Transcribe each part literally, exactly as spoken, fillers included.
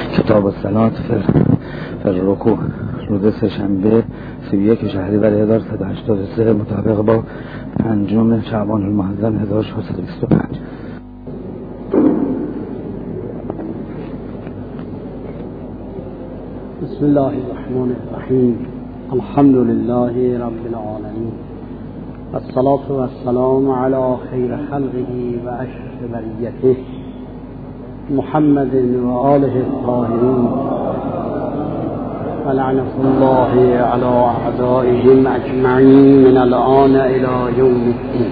کتاب الصلاة فی الرکوع روز سه‌شنبه سی و یک شهریور هزار و سیصد و هشتاد و سه مطابق با پنجم شعبان المحرم هزار و ششصد و بیست و پنج. بسم الله الرحمن الرحیم. الحمد لله رب العالمین والصلاة والسلام علی خیر خلقه و اشرف بریته محمد و آله الطاهرین و لعنة الله علی اعدائهم اجمعین من الآن الی یوم الدین.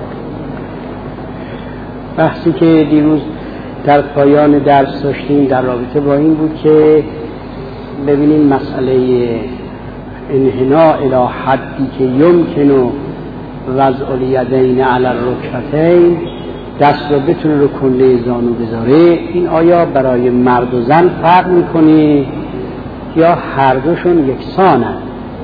بحثی که دیروز در پایان درس داشتیم در رابطه با این بود که ببینیم مسئله انحناء الی حدی که یمکن وضع الیدین علی الرکبتین، دست رو بتونه رو کله زانو بذاره، این آیا برای مرد و زن فرق میکنه یا هر دوشون یکسانن؟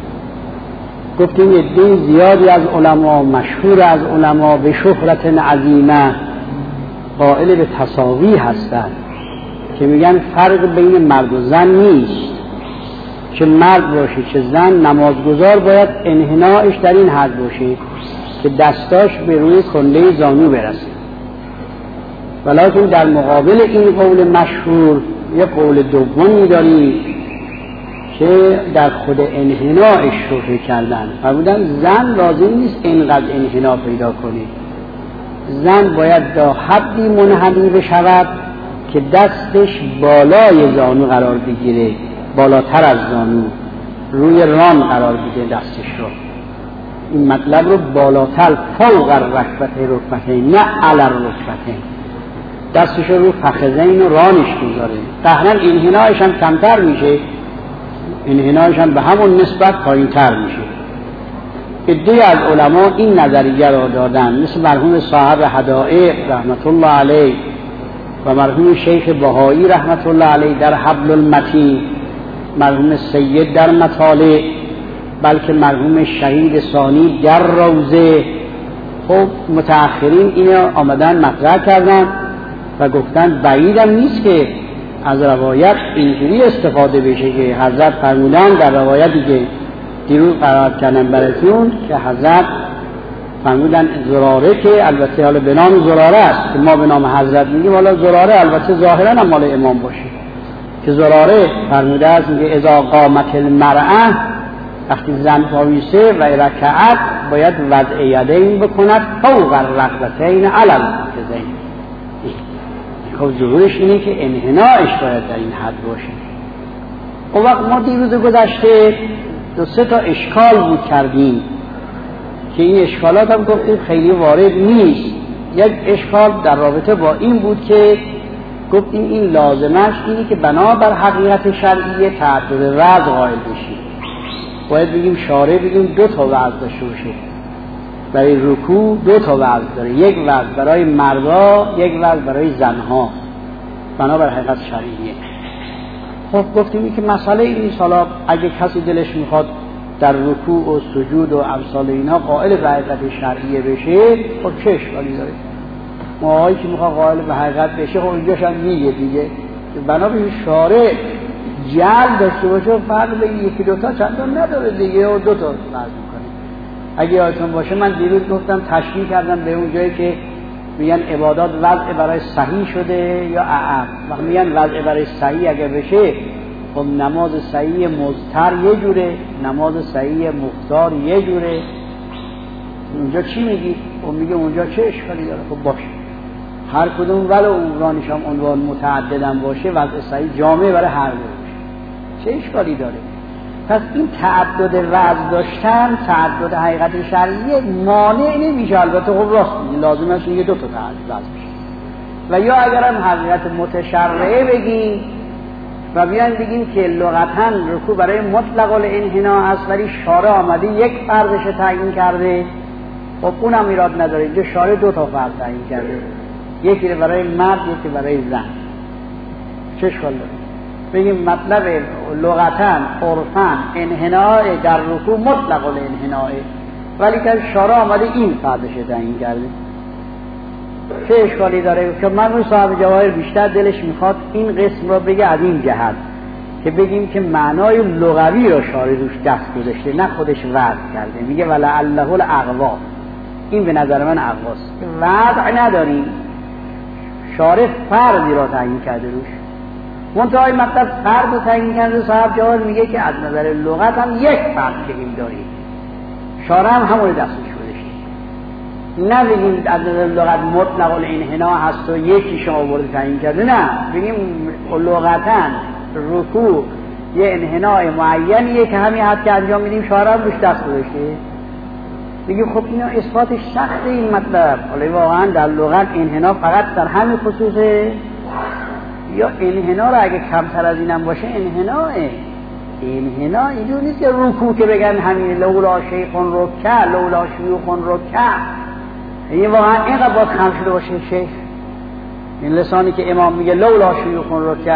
گفتیم عده زیادی از علما، مشهور از علما به شهرت عظیمه قائل به تساوی هستند که میگن فرق بین مرد و زن نیست، چه مرد باشه چه زن نمازگزار باید انحنایش در این حد باشه که دستاش به روی کله زانو برسه. ولیکن در مقابل این قول مشهور یه قول دومی داریم که در خود انحنایش شروع کردن. فرمودن زن لازم نیست اینقدر انحنا پیدا کنه، زن باید تا حدی منحنی بشود که دستش بالای زانو قرار بگیره، بالاتر از زانو، روی ران قرار بگیره دستش رو. این مطلب رو بالاتر، فوق الرکبتین رکبتین، نه علی الرکبتین، دستش رو رو فخذین و رانش بذاره. قهرن انحنایش هم کمتر میشه، انحنایش هم به همون نسبت پایین‌تر میشه. عده از علما این نظریه رو دادن، مثل مرحوم صاحب هدایق رحمت الله علیه و مرحوم شیخ بهایی رحمت الله علیه در حبل المتین، مرحوم سید در مطالع، بلکه مرحوم شهید ثانی در روضه. خب متأخرین اینو آمدن مطرح کردن و گفتن بعیدم نیست که از روایت اینجوری استفاده بشه که حضرت فرمودن در روایتی که دیروز قرار کردن براتون که حضرت فرمودن زراره، که البته حالا به نام زراره است که ما به نام حضرت میگیم، حالا زراره البته ظاهرا هم مال امام باشه، که زراره فرموده است که اذا قامت المرأة، وقتی زن پاویسه و رکعت باید وضع یدین بکند فوق الرکبتین علی الفخذین. خب ظهورش اینه که انحنایش باید در این حد باشه. اون وقت ما دیروز گذشته دو سه تا اشکال بود کردیم که این اشکالات هم گفتیم خیلی وارد نیست. یک اشکال در رابطه با این بود که گفتیم این لازمش اینه که بنابر حقیقت شرعی تعدد وضع قائل بشیم. باید بگیم شارع بگیم دو تا وضع داشته باشه. برای رکوع دو تا وضع داره، یک وضع برای مردا، یک وضع برای زنها، بنابر حقیقت شرعیه. خب گفتیم که مسئله این سالا اگه کسی دلش میخواد در رکوع و سجود و امثال اینا قائل به حقیقت شرعیه بشه، خب چه اشکالی داره؟ ماهایی که میخواد قائل به حقیقت بشه خب اینجاش هم میگه دیگه بنابر شارع جعل داشته باشه، فرق بین یکی دوتا چندان نداره دیگه، و دوتا فرق میکنه. اگه یادتون باشه من دیروز گفتم تشریح کردم به اون جایی که میگن عبادات وضع برای صحیح شده یا اعم. وقتی میگن وضع برای صحیح اگه بشه، خب نماز صحیح مضطر یه جوره، نماز صحیح مختار یه جوره. اونجا چی میگی؟ خب میگه اونجا چه اشکالی داره؟ خب باشه هر کدوم ولو عنوانش هم عنوان متعددم باشه، وضع صحیح جامعه برای هر دو باشه، چه اشکالی داره؟ پس این تعدد وضع داشتن، تعدد حقیقت شرعیه مانع نمیشه. البته خب راست میگه، لازم است یه دو تا تعدد وضع بشه. و یا اگر هم حقیقت متشرعه بگیم و بیان بگیم که لغتاً رکوع برای مطلق الانحناء است، ولی شارع آمده یک فرضش تعیین کرده، خب اونم ایراد نداره. اینجا شارع دو تا فرض تعیین کرده، یکی برای مرد یکی برای زن، چه اشکال داره؟ بگیم مطلب لغتاً عرفاً انحناء در رکوع مطلق الانحناء، ولی که شارع آمده این فرضش تعیین کرده. چه اشکالی داره که مرحوم صاحب جواهر بیشتر دلش میخواد این قسم را بگه از این جهت که بگیم که معنای لغوی را شارع روش دست گذاشته، نه خودش وضع کرده. میگه ولعله الاقوا، این به نظر من اقواست، وضع نداریم، شارع فردی را تعیین کرده روش. منتهای مطلب فرد رو تعیین کرده. صاحب جواهر میگه که از نظر لغت هم یک فرد که این داریم، شارع هم همون دستش گذاشته. نه بگیم از نظر لغت مطلق الانحنا هست و یکی شما برده تعیین کرده، نه بگیم لغتاً رکوع یه انحناء معینیه که همین حد که انجام میدیم شارع هم روش دست گذاشته. بگیم خب اینا اثباتش سخته این مطلب. حالا واقعا در لغت انحناء فقط در همین خصوصه، یا انحناء را اگه کمتر از اینم باشه انحناءه. انحناء اینجور نیست که رکوع که بگن همین لولا شیخون رکع لولا شیوخون رکع، این واقعا اینقدر باید خم شده باشه شیخ. این لسانی که امام میگه لولا شیوخون رکع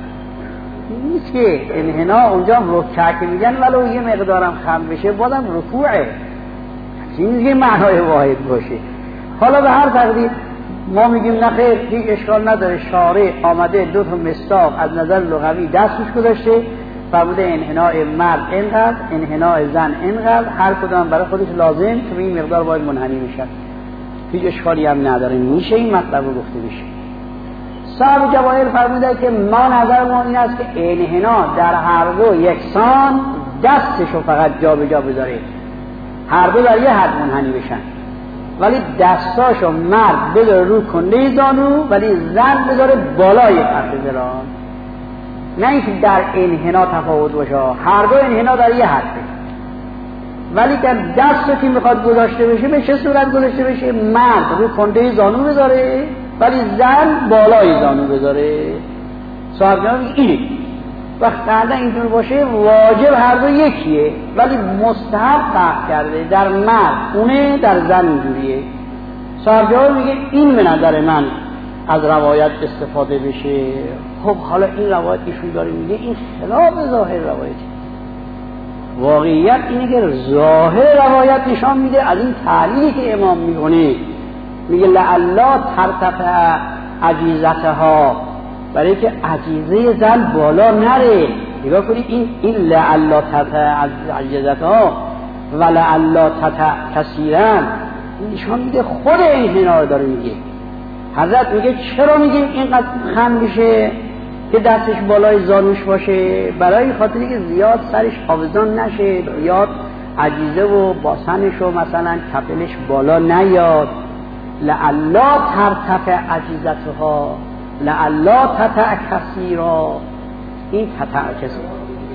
نیست که انحناء اونجا رکع که میگن ولو یه مقدارم خم بشه بازم رکوعه، این دیگه معنای واحد باشه. حالا به هر تقدیر ما میگیم نخیر هیچ اشکال نداره، شارع آمده دو تا مصداق از نظر لغوی دستش گذاشته، فرموده انحناء مرد اینقدر، انحناء زن اینقدر، هر کدام برای خودش لازم که به این مقدار باید منحنی بشه. هیچ اشکالی هم نداره، میشه این مطلب رو گفته بشه. صاحب جواهر فرموده که ما نظر ما این است که انحناء در هر دو یکسان دستشو فقط جا به جا بذاره، هر دو در یه حد منحنی بشن، ولی دستاشو مرد بذاره رو کنده زانو ولی زن بذاره بالای کف ذراع، نه اینکه در انحناء تفاوت باشه، هر دو انحناء در یه حده، ولی که دستو که میخواد گذاشته بشه به چه صورت گذاشته بشه؟ مرد رو کنده زانو بذاره ولی زن بالای زانو بذاره. صاحب جناب اینه وقت قاعده اینطور باشه واجب هر دو یکیه، ولی مستحب فرق کرده، در مرد اونه در زن اینجوریه. صاحب جواب میگه این به نظر من از روایت استفاده بشه. خب حالا این روایت ایشون داره میگه این خلاف ظاهر روایت، واقعیت اینه که ظاهر روایت نشان میده از این تعلیلی که امام میکنه، میگه لعلا ترتفع عجیزتها، برای که عجیزه زن بالا نره. نگاه کنید این این لعلا ترتفع عجیزتها و لعلا ترتفع کثیرا، نشان میده خود انحناء داره میگه. حضرت میگه چرا میگیم اینقدر خم بشه که دستش بالای زانوش باشه؟ برای خاطری که زیاد سرش آویزان نشه، زیاد عجیزه و باسنش و مثلا کپلش بالا نیاد. لعلا ترتفع عجیزتها لعلا تتع کثیرا، این تتع کثیرا.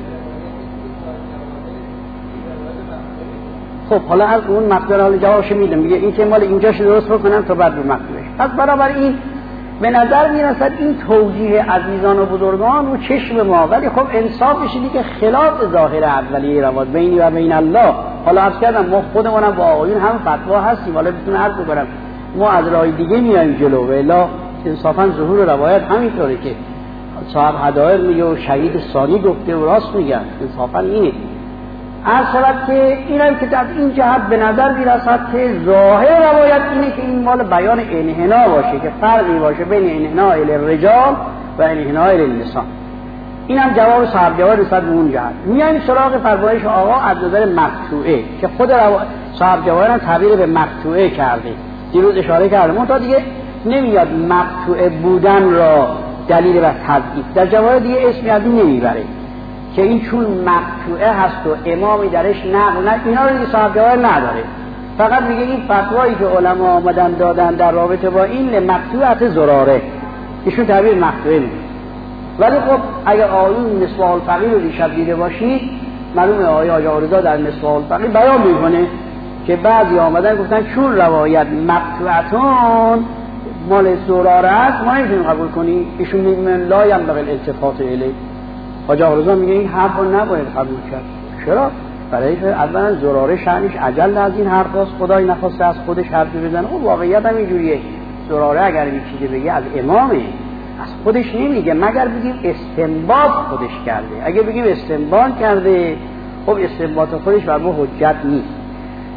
خب حالا از اون مقدار حالا جوابش میدم، میگه این که مال اینجاش درست بکنم تا بعد رو مقدارش. پس برابر این به نظر میرسد این توجیه عزیزان و بزرگان و چشم ما، ولی خب انصافش اینه که خلاف ظاهر اولیه روایت بینی و بین الله. حالا عرض کردم ما خودمونم با آقایون هم فتوا هستیم، حالا بتونه عرض بکنم ما از راه دیگه میایم جلو، و الا انصافا ظهور روایت همینطوره که صاحب هدایر میگه و شهید ثانی گفته و راست میگن، انصافا اینه. از شبت که اینم که در این جهت به نظر میرسد که ظاهر روایت اینه که این مال بیان انحناء باشه، که فرقی باشه بین انحناء الرجال و انحناء النساء. اینم جواب صاحب جواب نسبت به اون جهت. میایم سراغ فرمایش آقا از نظر مقطوعه که خود صاحب جواب هم تعبیر به مقطوعه کرده، دیروز اشاره کردم. اون تا دیگه نمیاد مقطوعه بودن را دلیل بر تضعیف در جواب دیگه اسمی از این نمیبره که این چون مقطوعه هست و امامی درش نقل نه، اینا رو دیگه صاحب جواهر نداره. فقط میگه این فتوایی که علما آمدن دادن در رابطه با این مقطوعه زراره، ایشون تعبیر مقطوعه میگه. ولی خب اگه آیون مصباح الفقیه رو دیشب دیده باشید، معلومه آیه آقا رضا در مصباح الفقیه بیان میکنه که بعضی آمدن گفتن چون روایت مقطوعتون مال زراره است ما نمیتونیم قبول کنیم. ایشون میگه لا ينبغي الالتفات الیه. آقا رضا میگه این حرف رو نباید قبول کرد. چرا؟ برای که اولا زراره شأنش عجل از این حرف است، خدای نخواسته از خودش حرف بزنه. خب واقعیت هم اینجوریه، زراره اگر این چیزی بگه از امامه، از خودش نمیگه، مگر بگیم استنباط خودش کرده. اگه بگیم استنباط کرده، خب استنباط خودش بر ما حجت نیست.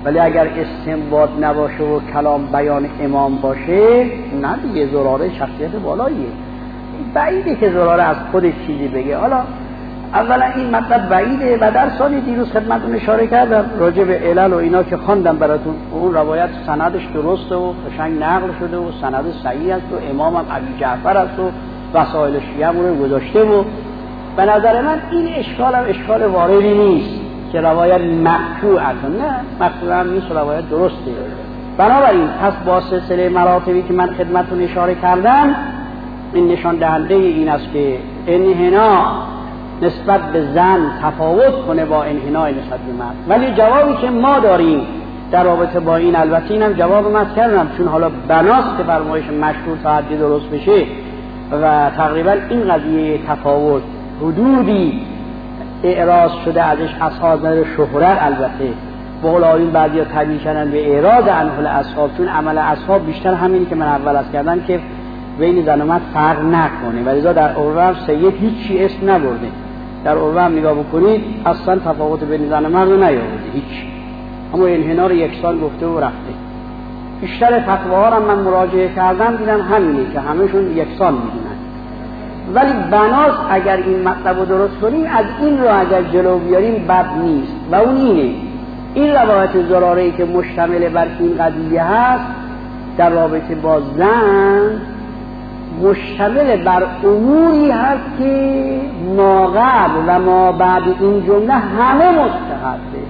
ولی اگر استنباط نباشه و کلام بیان امام باشه، نه دیگه زراره شخصیت بالاییه. بعیده که زراره از خودش چیزی بگه. حالا اولا این مطلب بعیده و در سال دیروز خدمتتون اشاره کردم راجع به علل و اینا که خواندم براتون، اون روایت سندش درسته و قشنگ نقل شده و سند صحیح است و امام هم ابی جعفر است و وسائل شیعه رو گذاشته و به نظر من این اشکال هم اشکال واردی نیست که روایت مقطوع است. نه مقطوع هم نیست، روایت درسته. بنابراین پس با سلسله مراتبی که من خدمتتون اشاره کردم، این نشان دهنده این است که انحنا نسبت به زن تفاوت کنه با انحنای نسبت به مرد. ولی جوابی که ما داریم در رابطه با این، البته اینم جواب من کردم چون حالا بناست که فرمایش مشروط تا حدی درست بشه و تقریبا این قضیه تفاوت حدودی اعراض شده ازش اصحاب نظر شهرت، البته بقول آیون بعضی ها تبیین کردن به اعراض عنه اصحاب، چون عمل اصحاب بیشتر همینی که من اول از کردم که بین زن و مرد فرق نکنه. ولی در عروه سید هیچی اسم نبرده. در عروه نگاه بکنید اصلا تفاوت بین زن و مرد رو نیاورده هیچ، اما انحنا رو یکسان گفته و رفته. بیشتر فتواها رو من مراجعه کردم دیدم همینه که همشون یکسان میدونن. ولی بناس اگر این مطلب رو درست کنیم از این رو اگر جلو بیاریم بد نیست و اون اینه، این روایت زراره‌ای که مشتمل بر این قضیه هست در رابطه با زن مشتمل بر اموری هست که ما قبل و ما بعد این جمله همه مستحبه.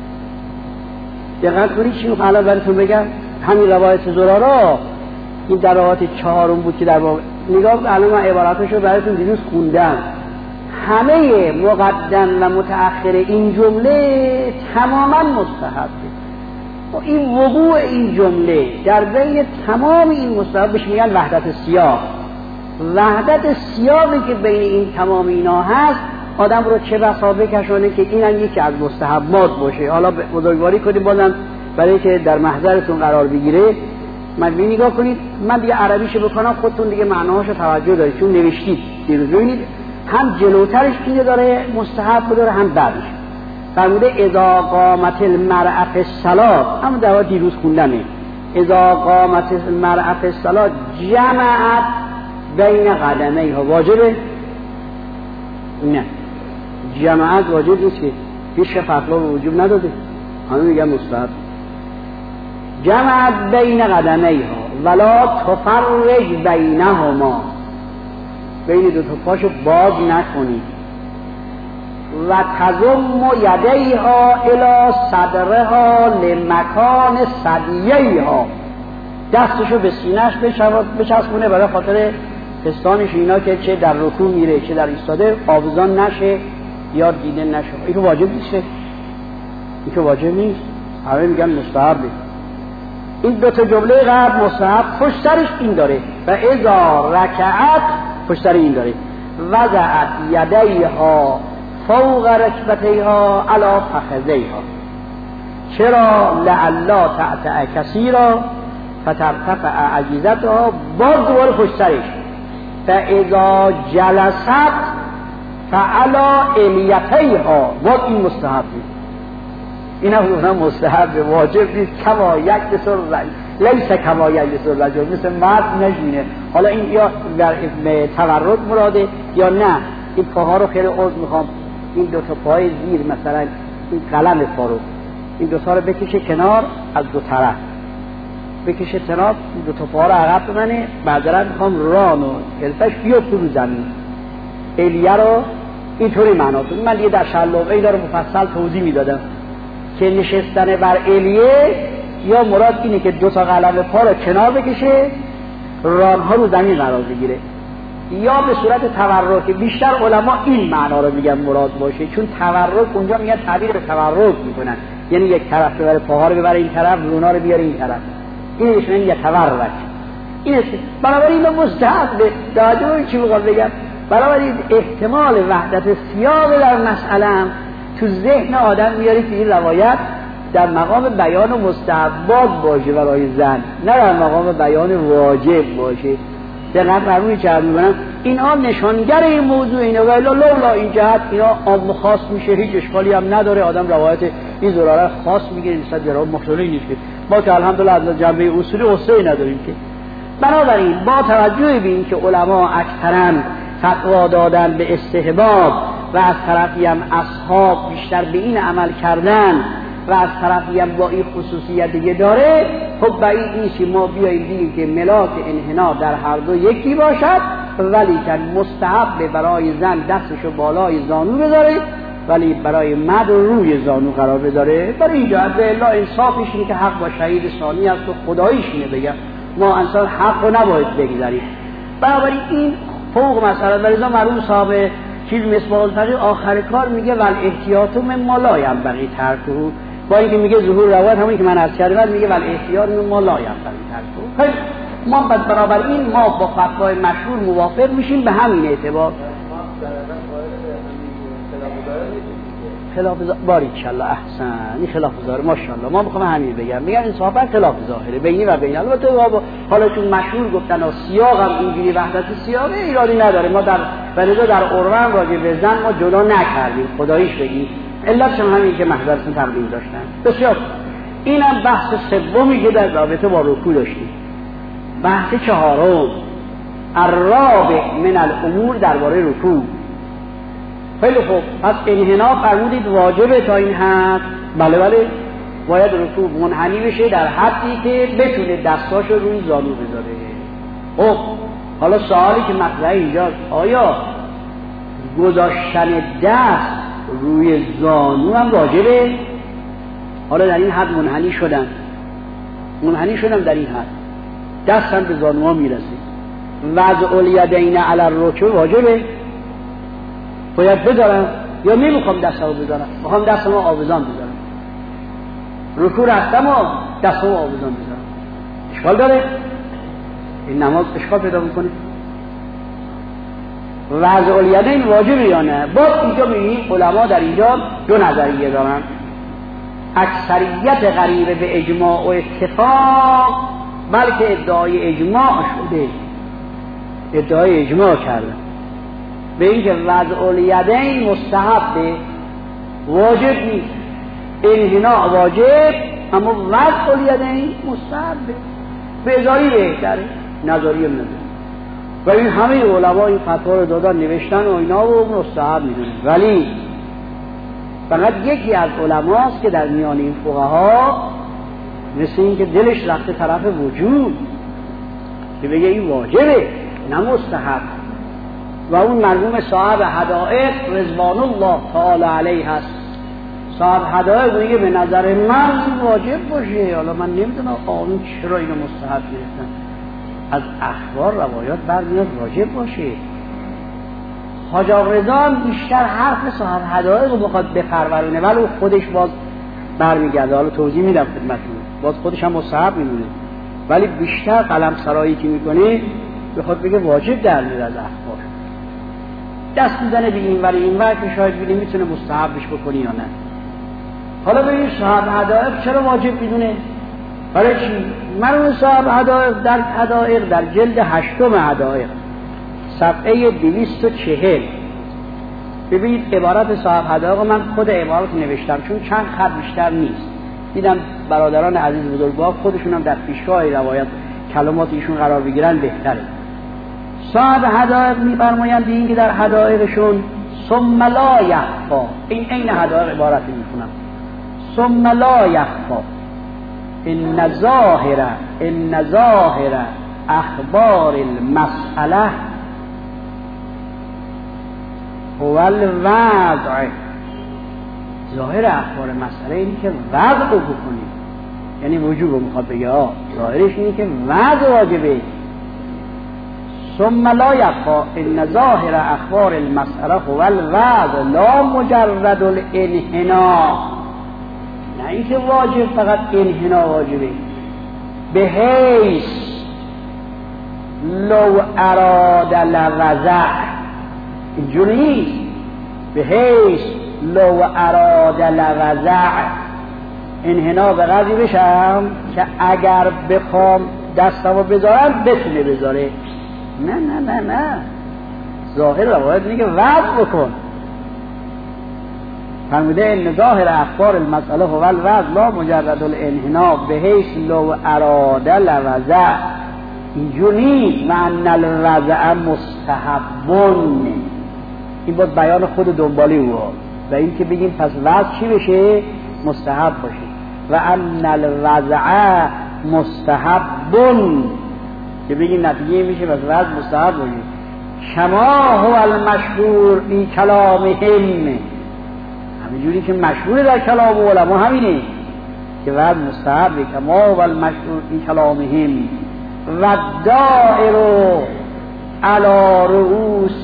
دقت کنید چی حالا براتون بگم. همین روایت زراره این در روایت چهارم بود که در واقع نگاه الان من عباراتشو براتون دیروز خوندم. همه مقدم و متأخر این جمله تماما مستحبه. و این وقوع این جمله در بین تمام این مستحب بهش میگن وحدت سیاق. وحدت سیاقی که بین این تمام اینا هست آدم رو چه بسا بکشونه که اینم یکی از مستحبات باشه. حالا بزرگواری کنید بازم برای که در محضرتون قرار بگیره. من بی نگاه کنید، من دیگه عربیشو بکنم خودتون دیگه معناهاشو توجه دارید چون نوشتید دیروز. ببینید هم جلوترش اینه داره مستحب داره هم بعدش. فرموده اذا قامت المرأة فی الصلاة، هم در دیروز خوندنه. اذا قامت المرأة فی الصلاة جمعت بین قدمیها. واجبه؟ نه، جماعت واجب نیست که هیچ فتوا وجوب نداده، همه میگن مستحب. جمعت بین قدمیها ولا تفرج بینهما، بین دو تا پاشو باز نکنید. و تضم یدیها الی صدرها لمکان ثدییها، دستشو به سینه‌اش بچسبونه برای خاطر پستانش اینا که چه در رکوع میره چه در ایستاده آویزان نشه یا دیده نشه. این که واجب نیست، این که واجب نیست، همه میگن مستحبه. این دو تا جمله قبل مستحب پشت سرش این داره و اذا رکعت پشت سر این داره وضعت یدیها فوق رکبتیها علی فخذیها. چرا؟ لعلا تعتع کثیرا فترتفع عجیزتها. باز دوباره پشت سرش فاذا جلست فعلا الیتیها. باز این مستحب نیست، این هم گفتم مستحب، واجب نیست. کما یجلس الرجل لیس کما یجلس الرجل، مثل مرد نشینه. حالا این یا در تورد مراده یا نه. این پاها رو خیلی عرض میخوام، این دو تا پای زیر مثلا این قلم پا رو این دو تا رو بکشه کنار، از دو طرف بکشه کنار، دو تا پا رو عقب بزنه. بعدا میخوام ران و کلفش بیفته رو زمین. الیه رو اینطوری معنا کنید. من دیگه در شلوغه اینا رو مفصل توضیح میدادم که نشستن بر الیه یا مراد اینه که دو تا قلم پا رو کنار بکشه، رانها رو زمین قرار بگیره، یا به صورت تورک. بیشتر علما این معنا رو میگن مراد باشه، چون تورک اونجا میگن تعبیر به تورک میکنن، یعنی یک طرف ببره پاها رو ببره این طرف، رونا رو بیاره این طرف. این میشه یه تورک. این بنابراین این مستحب به دادوی چی میخوام بگم. بنابراین احتمال وحدت سیاق در مسئله تو ذهن آدم میاره که این روایت در مقام بیان و مستحبات باشه برای زن، نه در مقام بیان واجب باشه. دقیقا فرموی چه میکنم اینها نشانگر این موضوع اینه و لولا این جهت اینا عام خاص میشه، هیچ اشکالی هم نداره. آدم روایت این ضرر خاص میگیره نسبت به راه مختلفی نیست که ما که الحمدلله از جنبه اصولی قصه‌ای نداریم که. بنابراین با توجه به این که علما اکثرا فتوا دادن به استحباب و از طرفی هم اصحاب بیشتر به این عمل کردن و از طرفی هم با این خصوصیت دیگه داره، خب بعید نیست ما بیاییم دیگه که ملاک انحنا در هر دو یکی باشد، ولی که مستحب برای زن دستشو بالای زانو بذاره ولی برای مرد روی زانو قرار بذاره. برای این جهت به الا انصافش اینه که حق با شهید ثانی است و خداییش اینه بگم ما انسان حق رو نباید بگذاریم. بنابراین این فوق مسئله بریزا مرحوم صاحب چیز مصباح الفقیه آخر کار میگه ول احتیاط من ما لا ینبغی ترکه، با اینکه میگه ظهور روایت همونی که من از کردم میگه ول احتیاط من ما لا ینبغی ترکه. ما بس برابر این ما با فتوای مشهور موافق میشیم به همین اعتبار. خلاف باری انشالله احسن این خلاف ظاهر ماشاءالله ما میخوام همین بگم میگن انصافا خلاف ظاهره بینی و بین. البته حالا چون مشهور گفتن و سیاق هم اینجوری وحدت سیاقه ایرادی نداره، ما در بلدا در قرآن راجع به زن ما جدا نکردیم خداییش بگیم، علتش هم همین که محضرتون تقدیم داشتن. بسیار اینم بحث سومی که در رابطه با رکوع داشتیم. بحث چهارم الرابع من الامور درباره رکوع. خیلی خوب، پس انحنا فرمودید واجبه تا این حد. بله بله باید رکوع منحنی بشه در حدی که بتونه دستاشو روی زانو بذاره. خب حالا سوالی که مطرحه اینجاست آیا گذاشتن دست روی زانو هم واجبه؟ حالا در این حد منحنی شدن منحنی شدن در این حد دست هم به زانوها میرسه، وضع الیدین علی الرکوع واجبه؟ باید بذارم یا نمیخوام دستمو بذارم، میخوام دستمو آویزان بذارم، رکوع رفتم و دستمو آویزان بذارم، اشکال داره؟ این نماز اشکال پیدا میکنه؟ وضع الیدین واجبه یا نه؟ باز اینجا میبینید علما در اینجا دو نظریه دارن. اکثریت غریبه به اجماع و اتفاق، بلکه ادعای اجماع شده، ادعای اجماع کردن به اینکه وضع الیدین مستحبه، واجب نیست. انحناء واجب اما وضع الیدین مستحبه، بیزاری بهتره، نظاری هم نداره. و این همه علما این فتوا رو دادن نوشتن و اینا و مستحب میدونن، ولی فقط یکی از علماست که در میان این فقها مثل این که دلش رفته طرف وجود که بگه این واجبه نه مستحب، و اون مرحوم صاحب حدائق رضوان الله تعالی علیه هست. صاحب حدائق میگه به نظر من واجب باشه، حالا من نمیدونم قانون چرا اینو مستحب گرفتن، از اخبار روایات برمیاد واجب باشه. حاج آقا رضا بیشتر حرف صاحب حدائق رو بخواد بپرورونه ولی خودش باز برمیگرده، حالا توضیح میدم خدمتتون، باز خودش هم مستحب میمونه ولی بیشتر قلم سرایی که میکنه بخواد بگه واجب در میاد از اخبار، دست میزنه به این ولی این ور که شاید ببینیم میتونه مستحبش بکنی یا نه. حالا ببین صاحب حدائق چرا واجب میدونه؟ برای چی؟ مرحوم صاحب حدائق در حدائق در جلد هشتم حدائق صفحه دویست و چهل ببینید عبارت صاحب حدائق، من خود عبارت نوشتم چون چند خط بیشتر نیست، دیدم برادران عزیز بزرگوار خودشون هم در پیشگاه روایت کلمات ایشون قرار بگیرن بهتره. صاحب حدائق می‌فرمایند این که در حدائقشون ثم لا یخفا، این عین حدائق عبارت میخونم، ثم لا یخفا ان ظاهر ان ظاهر اخبار المسئله هو الوضع. ظاهر اخبار مسئله اینه که وضع رو بکنید، یعنی وجوب رو میخواد بگه، آه ظاهرش اینه که وضع واجبه. ثم لا یخفا ان ظاهر اخبار المسئله هو الوضع لا مجرد الانحناء، نه اینکه واجب فقط انحناء واجبه، به حیث لو اراد لوضع، اینجوری به حیث لو اراد لوضع، انحناء به قضی بشم که اگر بخوام دستمو بذارم بتونه بذاره. نه نه نه نه، ظاهر روایت میگه وضع بکن، فرموده ان ظاهر اخبار المسئله هو الوضع لا مجرد الانحناء به حیث لو اراده لوضع. اینجور نیست معنی الوضع مستحبون، این بود بیان خود دنبالی او و این که بگیم پس وضع چی بشه؟ مستحب باشه. و ان الوضع مستحبون که بگیم نتیجه میشه پس وضع مستحب باشه. کما هو المشهور این کلامهم، همینجوری که مشهور در کلام علما همینه که وضع مستحبه. کما هو المشهور این کلامهم و دائر علی رؤوس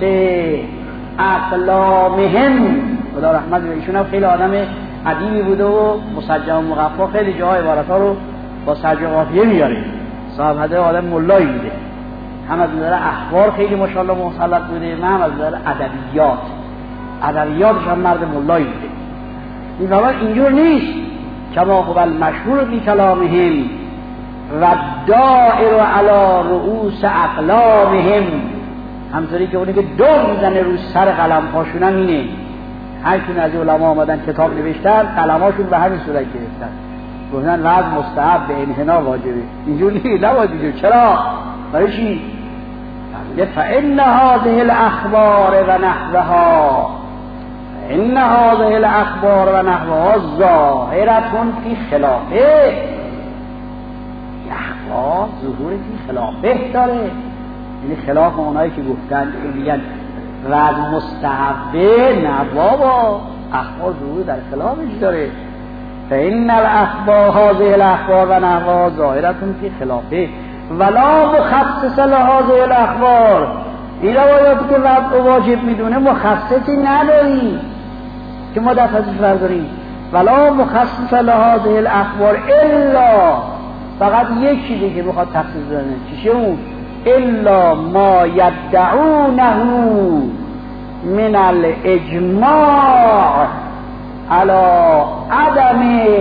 اقلامهم. خدا رحمت به ایشون هم خیلی آدم ادیبی بوده و مسجع و مقفا، خیلی جاهای عبارت‌ها رو با سجع و قافیه میاره. صاحب هده آدم ملایی بوده، هم از نظر اخبار خیلی ماشاءالله مسلط بوده، هم از نظر ادبیات ادبیاتش هم مرد ملایی بوده. این بابا اینجور نیست. کما هو المشهور بی کلامهم و دائر علی رؤوس اقلامهم، همطوری که اونی که دور میزنه رو سر قلم هاشون هم اینه. هرچون از علما آمدن کتاب نوشتن قلماشون به همین صورت گرفتن، گفتن وضع مستحب به انحنا واجبه. اینجور نیست، نواجبه. چرا؟ برای چی؟ فإن هذه الاخبار و نحوها فإن هذه الاخبار و نحوها ظاهرتون فی خلافه. اخبار ظهور فی خلافه داره، یعنی خلاف اونایی که گفتن که میگن وضع مستحبه، نه بابا، اخبار ظهور در خلافش داره. فإن الاخبار هذه الاخبار و نحوها ظاهرتون فی خلافه ولا مخصص لهذه الاخبار. این روایاتی که وضع واجب میدونه مخصصی نداری که ما دست ازش برداریم. ولا مخصص لهذه الاخبار الا، فقط یک چیزی که بخواد تخصیص بزنه، چیشه اون؟ الا ما یدعونه من الاجماع على عدم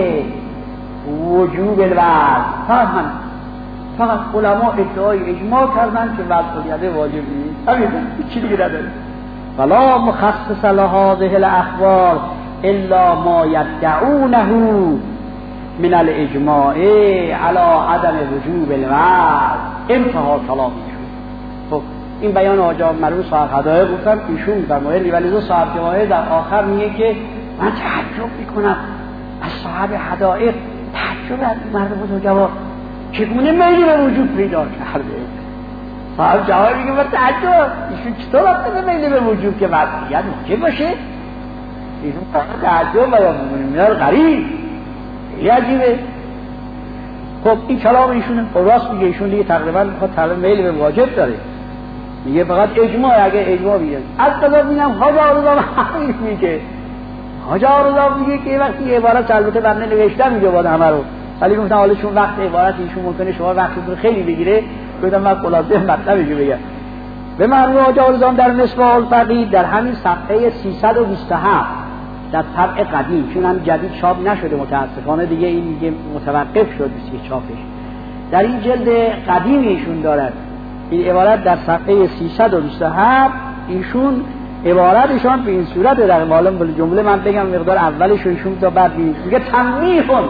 وجوب الوضع. فهم فقط علما ادعای اجماع کردن که وضع الیده واجب نیست، همین، هیچ چیزی نداره. ولا مخصص لهذه الاخبار الا ما یدعونه من الاجماع على عدم وجوب الوضع. انتها کلامی شد. خب این بیان آجا مرحوم صاحب هدایق گفتم، ایشون در مورد ولی دو صاحب جواهر در آخر میگه که من تعجب میکنم از صاحب هدایق، تعجب از مرد بزرگوار چگونه میلی به وجود پیدا کرده. صاحب جواهر میگه من تعجب، ایشون چطور وقتی میلی به وجود که وضعیت واجب باشه؟ ایشون تعجب برای میاد غریب، خیلی عجیبه. خب این کلام ایشونه، راست میگه ایشون دیگه تقریبا میخواد طلب میل به واجب داره، میگه فقط اجماع. اگه اجماع بیاد از قضا بینم حاج آرزا همین میگه، حاج آرزا میگه که وقتی عبارت البته بنده نوشتم میگه باید همه رو، ولی گفتم حالا چون وقت عبارت ایشون ممکنه شما وقتتون خیلی بگیره، گفتم من خلاصه مطلبشو بگم. به مرحوم حاج آرزا در مصباح الفقید در همین صفحه سیصد و بیست و هفت در طبع قدیم، چون هم جدید چاپ نشده متاسفانه دیگه، این دیگه متوقف شد بسیار چاپش، در این جلد قدیم ایشون دارد این عبارت در صفحه سیصد و بیست و هفت. ایشون عبارتشون به این صورت در معلوم بل جمله من بگم مقدار اولش ایشون تا بعد میگه تنبیهون.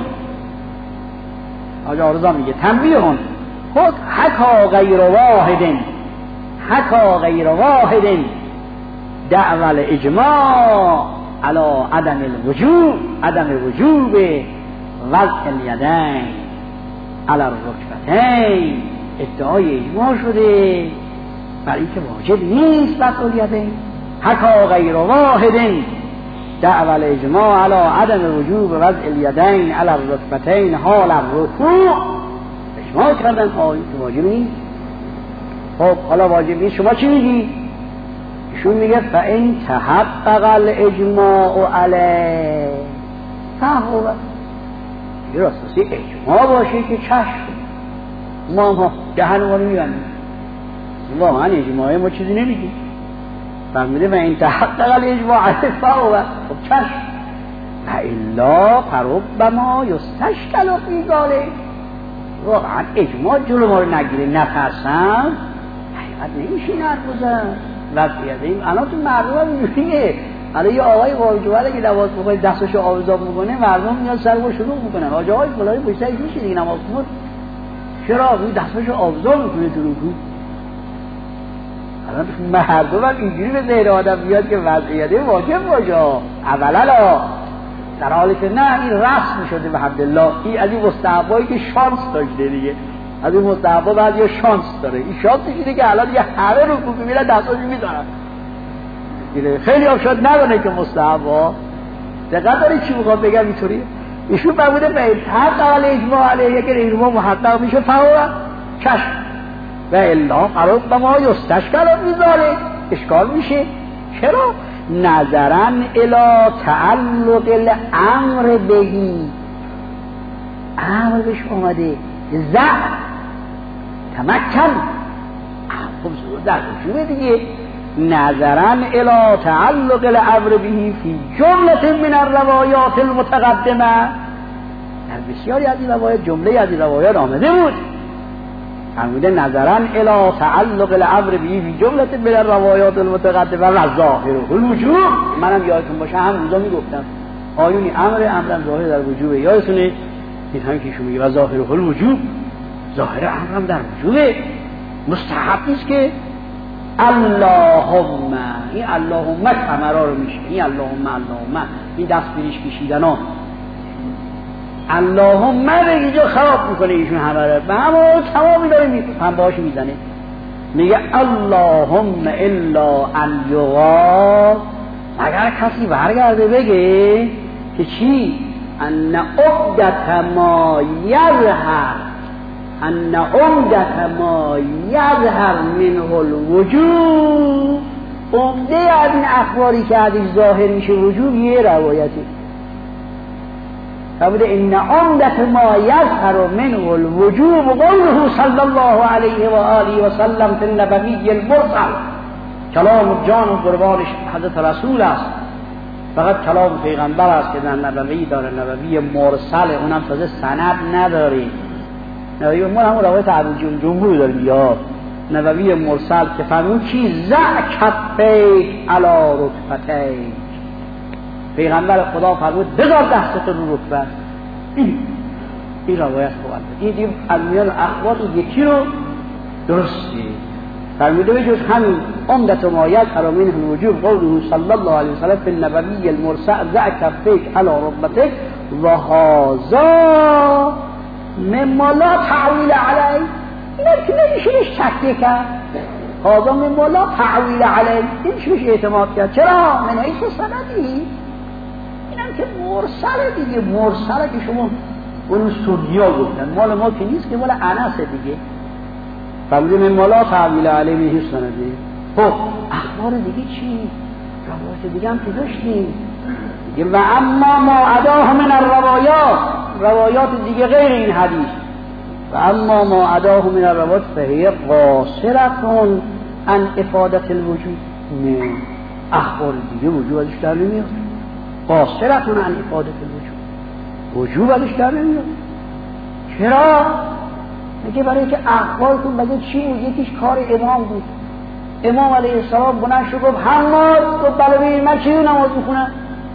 آجا آرزا میگه تنبیهون خود حکا غیر واحدن حکا غیر واحدن دعوال اجماع علی عدم الوجوب عدم وجوب وضع الیدین علی الرکبتین. ادعای اجماع شده برای اینکه واجب نیست وضع الیدین. حکا غیر واحد دعوال اجماع علی عدم وجوب وضع الیدین علی الرکبتین حال الرکوع. اجماع کردن آیه که واجب نیست. خب حالا واجب نیست، شما چی میگی؟ ایشون میگه فإن تحقق الاجماع علیه فهو، یه راستی اجماع باشه که چشم ما ما دهنمون میبندیم، واقعا اجماعی ما چیزی نمیگیم. فهمیده و این تحقق الاجماع علیه فهو، خب چشم و الا فربما یستشکل فی ذلک. واقعا اجماع جلو ما رو نگیره نترسم، حقیقت نمیشه این حرف بزن. وضعیت این الان تو مردم هم اینجوریه، الان یه آقای واجبه که نماز بخونه دستشو آویزان میکنه مردم میاد سرو شروع میکنن آقا آقای فلانی پشت سرش میشه دیگه نماز خون چرا اون دستشو آویزان میکنه تو رکوع الان مردم هم اینجوری به ذهن آدم میاد که وضعیت واجب باشه اولا در حالی که نه این رسم شده به حمدالله این از این مستحبایی که شانس داشته دیگه از این مستحبا بعد یه شانس داره این شانس اینه که الان یه همه رکوع میبینن دستاشو میذارن خیلی هم شاید ندونه که مستحبا دقت داری چی میخوام بگم اینطوری ایشون فرموده به حق اول اجماع علیه که اجماع محقق میشه فهو چشم و الا قرار به ما یستشکل میذاره اشکال میشه چرا؟ نظرن الی تعلق الامر بهی امر بهش اومده زع تمکن خب در وجوه دیگه نظرن الی تعلق الامر بهی فی جمله من الروایات المتقدمه در بسیاری از این روایات جمله از این روایات آمده بود فرموده نظرن الی تعلق الامر بهی فی جمله من الروایات المتقدمه و ظاهر الوجوب منم یادتون باشه هم روزا میگفتم آیونی امر امرم ظاهر در وجوبه یادتونه این هم که شما میگه و ظاهر الوجوب ظاهر امرم در وجوبه مستحب نیست که اللهم این اللهم کمرا رو میشه این اللهم اللهم این دست بریش کشیدن ها اللهم به اینجا خراب میکنه ایشون همه رو به همه تمامی داره پنبهاش میزنه میگه اللهم الا ان یغال اگر کسی برگرده بگه که چی ان عقدت ما یظهر ان عمدت ما یظهر منه الوجوب عمده از این اخباری که ازش ظاهر میشه وجوب یه روایتی فرموده ان عمدت ما یظهر منه الوجوب قوله صلی الله علیه و آله و سلم فی النبوی المرسل کلام جان و قربانش حضرت رسول است فقط کلام پیغمبر است که در نبوی داره نبوی مرسل اونم تازه سند نداره نبوی ما همون روایت ابو جمهور داریم یا نبوی مرسل که فرمود چی زع کفیک علی رکبتیک پیغمبر خدا فرمود بذار دستت رو رکبت این این روایت خوبه این دیگه از میان اخبار یکی رو درستی فرموده بجز همین عمدت ما یظهر منه الوجوب قوله صلی الله علیه وسلم فی النبوی المرسل زع کفیک علی رکبتیک و هذا مما لا تعویل علی این که نمیشه شک کرد هذا مما لا تعویل علی نمیشه اعتماد کرد چرا؟ من حیث سندی اینم که مرسله دیگه مرسله که شما اون سنیا گفتن مال ما که نیست که مال انس دیگه فرموده مما لا تعویل علی من حیث سندی خب اخبار دیگه چی؟ روایت دیگه هم که داشتیم و اما ما عداه من الروایات روایات دیگه غیر این حدیث و اما ما عداه من الروایات فهی قاصرتون عن افادت الوجود نه اخبار دیگه وجود ازش در نمیاد قاصرتون عن افادت الوجود وجود ازش در نمیاد چرا؟ میگه برای که اخبارتون بگه چی بود یکیش کار امام بود امام علیه السلام بلند شد گفت حماد گفت بله من چی نماز میخونم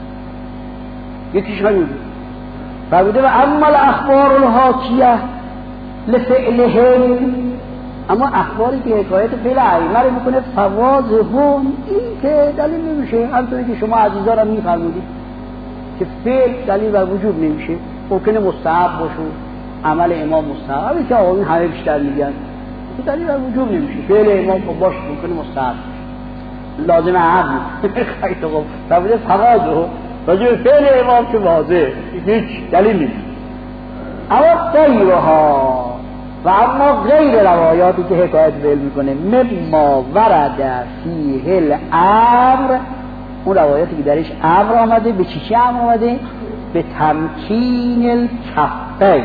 یکیش همین بود فرموده و اما الاخبار الحاکیه لفعلهم اما اخباری که حکایت فعل ائمه رو میکنه فواضحون این که دلیل نمیشه همونطوری که شما عزیزان هم میفرمودید که فعل دلیل بر وجوب نمیشه ممکنه مستحب باشه عمل امام مستحبه که آقایون همه بیشتر میگن که دلیل بر وجوب نمیشه فعل امام خب باشه ممکنه مستحب لازم عمل خیلی خوب فرموده فواضحون راجع فعل امام که واضح هیچ دلیل نیست اما غیرها و اما غیر روایاتی که حکایت فعل میکنه مما ورد فیه الامر اون روایاتی که درش امر آمده به چی چی امر آمده به تمکین الکفین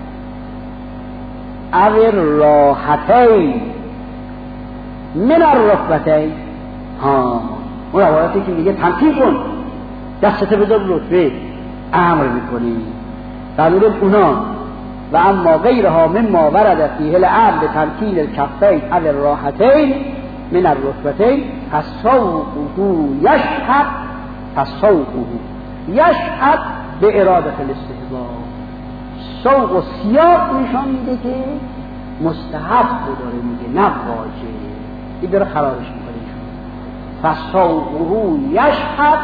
او راحتین من الرکبتین ها اون روایاتی که میگه تمکین کن دستت بذار رکبه امر میکنی فرموده اونا و اما غیرها مما ورد فیه الامر به تمکین الکفین او الراحتین من الرکبتین فسوقه یشهد پس سوقه یشهد به اراده الاستحباب، سوق و سیاق نشان میده که مستحب رو داره میگه، نه واجب. این داره خرابش میکنه ایشون. پس سوقه یشهد،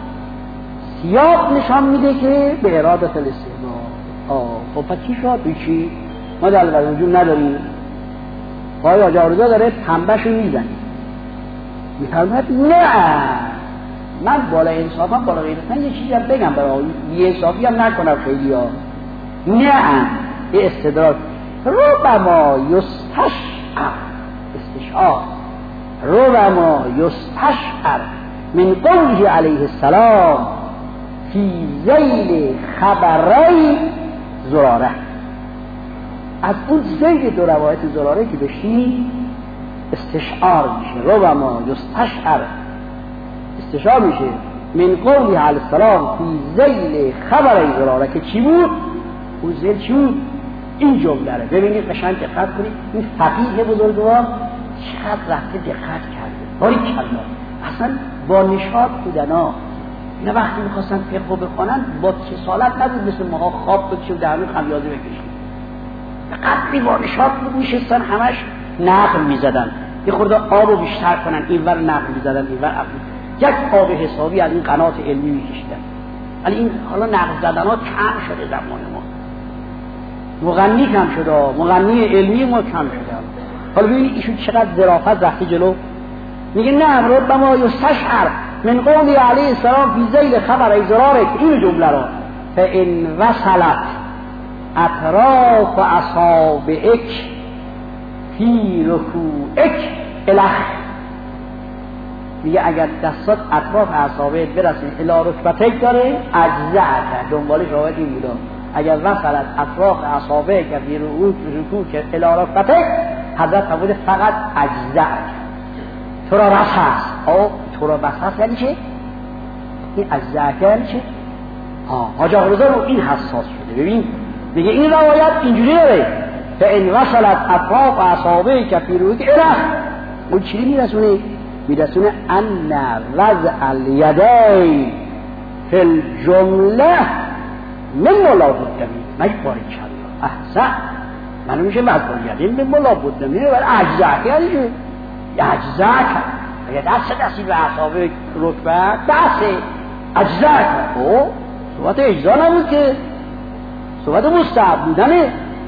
سیاق نشان میده که به اراده الاستحباب. آه خب پس چی شد؟ چی؟ ما در وجود نداریم. آقای حاج آقارزا داره پنبهشو میزنه، میفرماید نه من بالا انصافم بالا غیرتم یه چیزی هم بگم برای یه انصافی هم نکنم خیلی ها. نه یه استدراک ربما یستشعر، استشعار ربما یستشعر من قوله علیه السلام فی ذیل خبری زراره، از اون ذیل دو روایت زراره که بشی استشعار میشه. ربما یستشعر استشعار میشه من قوله علیه السلام فی ذیل خبری زراره، که چی بود؟ اون ذیل چی بود؟ این جمله رو ببینید قشنگ دقت کنید. این فقیه بزرگوار چقدر رفته دقت کرده، باری کلا اصلا با نشاط بودن ها. نه وقتی میخواستن فقه بخونن با کسالت نبود مثل ماها خواب بکشه و درمی خمیازه بکشید، قدری با نشاط بود میشستن همش نقل میزدن، یه خورده آب رو بیشتر کنن اینور نقل میزدن اینور عقل، یک آب حسابی از این قنات علمی میکشیدن. ولی این حالا نقل زدن ها کم شده زمان ما، مغنی کم شده، مغنی علمی ما کم شده. حالا ببینید ایشون چقدر ظرافت رفته جلو، میگه نه ربما یستشعر من قول علیه السلام فی ذیل خبر ازرارک، این جمله را فان وصلت اطراف اصابعک فی رکوعک الاخ، میگه اگر دستات اطراف اصابعت برسه الی رکبتک داره اجزعت، دنبالش روایت این بوده اگر وصلت اطراف اصابعک فی رکوعک الی رکبتک، حضرت فرموده فقط اجزعت، تو را رس هست. آه تو را بس هست یعنی چه؟ این اجزعت یعنی چه؟ آه حاج آقارزا رو این حساس شده. ببین میگه این روایت اینجوری داره فان وصلت اطراف اصابعک فی رکوعک الاخ، اون چی میرسونه؟ میرسونه ان وضع الیدین فی الجمله من ملا بودمی، مگه باری کلا احسن منو میشه وضع الیدین من ملا بودمی ولی اجزعت یعنی چه؟ اجزعت اگه دست دستی به اصابع رکبه دسته اجزعت، او صحبت اجزا نبود که، صحبت مستحب بودنه.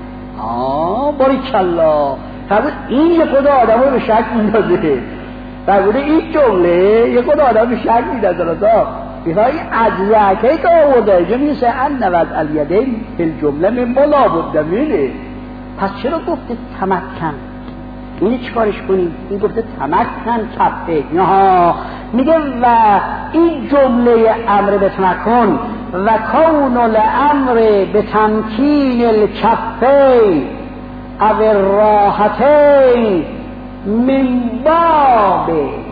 آه باری کلا فرمود این یه خدا آدم رو به شک میندازه، فرموده این جمله یه خدا آدم به شک میندازه رضا بخواه این اجزعته که آورده اینجا میسه ان وضع الیدین فی الجمله من ملا بودمینه. پس چرا گفته تمکن؟ اینی چیکارش کنیم؟ این گفته تمکن کفه، نه میگه و این جمله امر به تمکن و کون الامر به تمکین الکفین او الراحتین من باب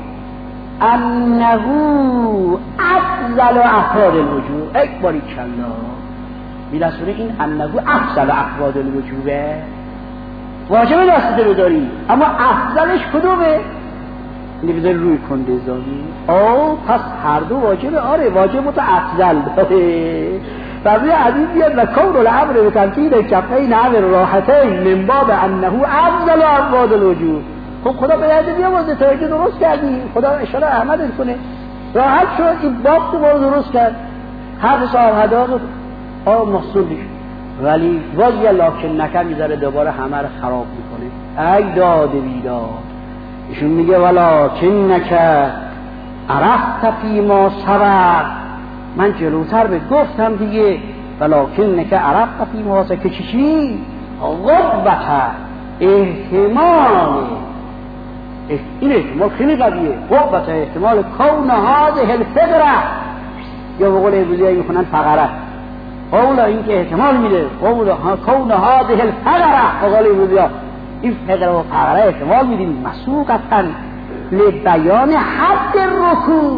انه افضل افراد الوجوب. اکباری کلا میرسونه این انه افضل افراد الوجوبه، واجب دسته رو داری اما افضلش کدومه؟ اینی بذاری روی کنده زانی. آه پس هر دو واجبه. آره واجب تو افضل داره. فرمی عزیز بیاد و کون الامر به تمکین کفین او راحتین من باب انه افضل افراد الوجوب. خب خدا به یاد بیامرزه تا اینکه درست کردی، خدا اشاره احمد کنه راحت شد این باب تو بار درست کرد، حرف صاحب هدا رو آه محصول دیش. ولی باز یه لاکن نکن میذاره دوباره همه رو خراب میکنه. ای داد بیداد ایشون میگه ولکن نکه عرفت فی ما سبق، من جلوتر به گفتم دیگه ولکن نکه عرفت فی ما سبق که چی چی؟ غبت احتمال، این احتمال خیلی قویه، غبت احتمال کون هذه الفقره، یا به قول امروزی میخونن فقره، قولا این که احتمال میده قولا کون هذه الفقره، به قول امروزی ها این فقره و فقره احتمال میدیم مسوقتن لبیان حد رکوع.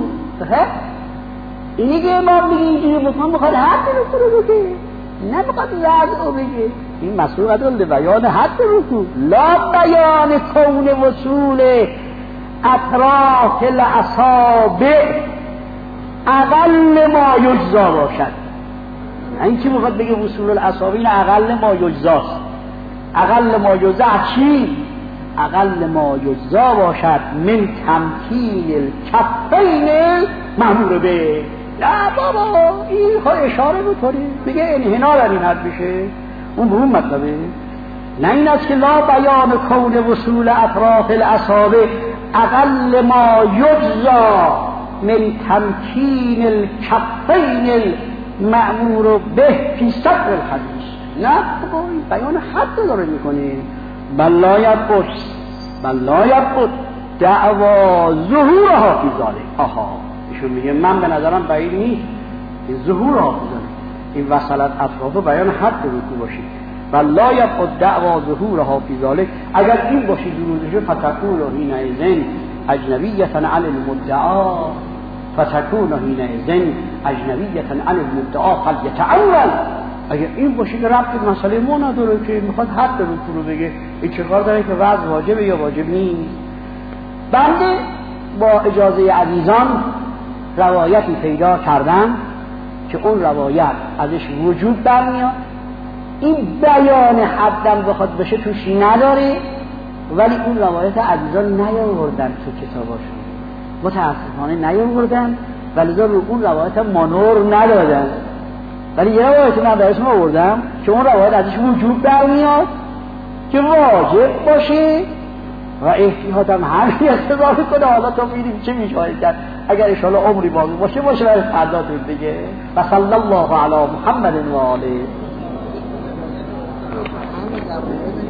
اینی که امام میگه اینجوری بکن میخواد حد رکوع رو بگه، نه میخواد وضع رو بگه. این مسوقتن لبیان حد رکوع لا بیان کون وصول اطراف الاصابع اقل ما یجزا باشد. این که میخواد بگه وصول الاصابع این اقل ما یجزاست. اقل ما یجزا چی؟ اقل ما یجزا باشد من تمکین الکفین مأمور به. نه بابا این ها اشاره میکنه بگه انحنا در این حد بشه، اون به اون مطلبه. نه این است که لا بیان کون وصول اطراف الاصابع اقل ما یجزا من تمکین الکفین المأمور به فی صدر الحدیث. نه بابا این بیان حد داره میکنه. بل لا یبقى بل لا یبقى دعوا ظهورها فی ذلک. آها ایشون میگه من به نظرم بعید نیست این ظهورها فی ذلک، این وصلت اطراف بیان حد رکوع باشه. بل لا یبقى دعوا ظهورها فی ذلک، اگر این باشه ظهورش فتکون حینئذ اجنبیة عن المدعا، فتکون حینئذ اجنبیة عن المدعا فلیتأول. اگر این باشه که ربط مسئله ما نداره که میخواد حد رکوع رو بگه، این چه کار داره که وضع واجبه یا واجب نیست. بنده با اجازه عزیزان روایتی پیدا کردم که اون روایت ازش وجود برمیاد، این بیان حدم بخواد بشه توش نداره، ولی اون روایت عزیزان نیاوردن تو کتاباشون، متاسفانه نیاوردن، ولی رو اون روایت مانور ندادن. ولی یه روایت من به اسم آوردم که اون روایت ازش وجود برمیاد که واجب باشه و احتیاطم همین استفاده کنه. حالا تا ببینیم چه میشه کرد، اگر ان شاءالله عمری باقی باشه باشه برای فردا دیگه. و صلی الله علی محمد و آله.